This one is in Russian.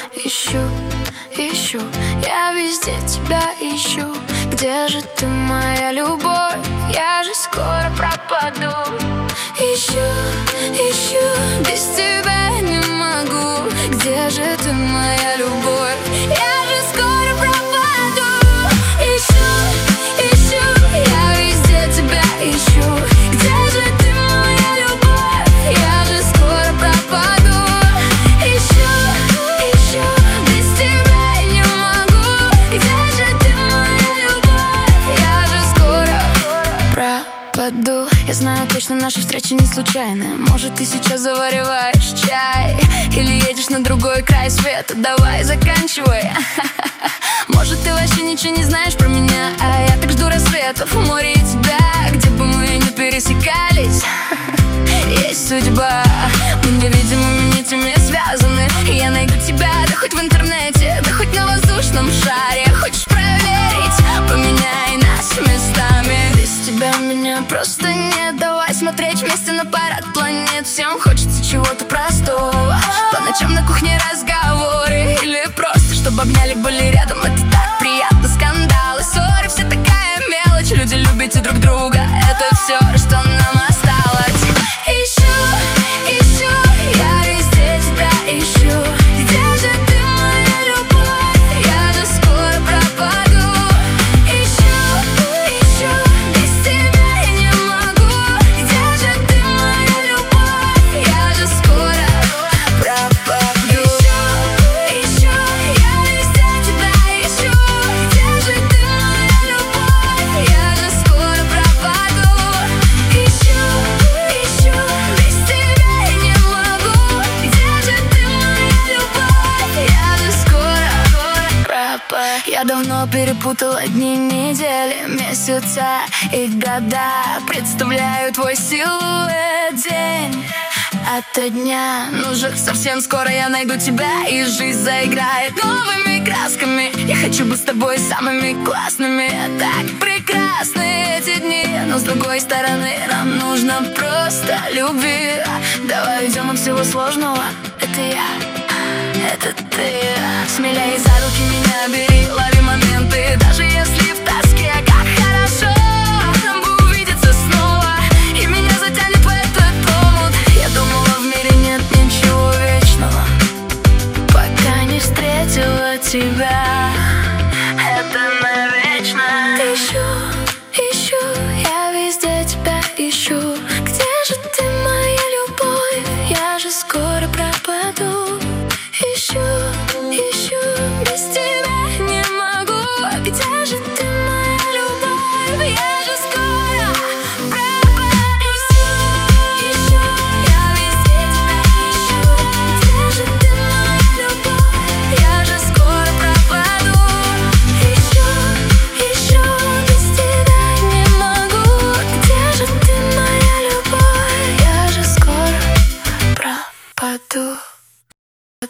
ищу, ищу, я везде тебя ищу. Где же ты, моя любовь? Я же скоро пропаду. Ищу, ищу, без тебя не могу. Где же ты, моя любовь? Я же скоро пропаду. Ищу, ищу, я везде тебя ищу. Где же ты, моя любовь? Я же скоро пропаду. Ищу, ищу, без тебя не могу. Где же ты, моя любовь? Я же скоро пропаду. Я знаю точно, наши встречи не случайны. Может, ты сейчас завариваешь чай или едешь на другой край света. Давай, заканчивай. Может, ты вообще ничего не знаешь про меня, а я так жду рассветов в море и тебя. Где бы мы ни пересекались, есть судьба. Мы невидимыми нитями связаны. И я найду тебя, да хоть в интернете, да хоть на воздушном шаре. Хочешь проверить? Поменяй нас местами. Без тебя меня просто нет. Давай смотреть вместе на парад планет. Всем хочется чего-то простого. По ночам на кухне разговоры, или просто чтобы обняли, были рядом. Это так приятно. Скандалы, ссоры, все такая мелочь. Люди, любите друг друга, это все, что нам осталось. Ищу, ищу, я везде тебя ищу. Где же ты, моя любовь? Я же скоро пропаду. Ищу, ищу, без тебя я не могу. Где же ты, моя любовь? Я же скоро пропаду. Ищу, я везде тебя ищу. Где же ты, моя любовь? Я же скоро пропаду. Ищу, ищу, без тебя я не могу. Где же ты, моя любовь? Я же скоро пропаду. Я давно перепутала дни, недели, месяца и года. Представляю твой силуэт день ото дня. Ну же, совсем скоро я найду тебя, и жизнь заиграет новыми красками. Я хочу быть с тобой самыми классными. Так прекрасны эти дни, но с другой стороны нам нужно просто любви. Давай уйдем от всего сложного. Это я, это ты. Смелее за руки меня бери, лови моменты, даже если в тоске. Как хорошо нам бы увидеться снова, и меня затянет в этот омут. Я думала, в мире нет ничего вечного, пока не встретила тебя.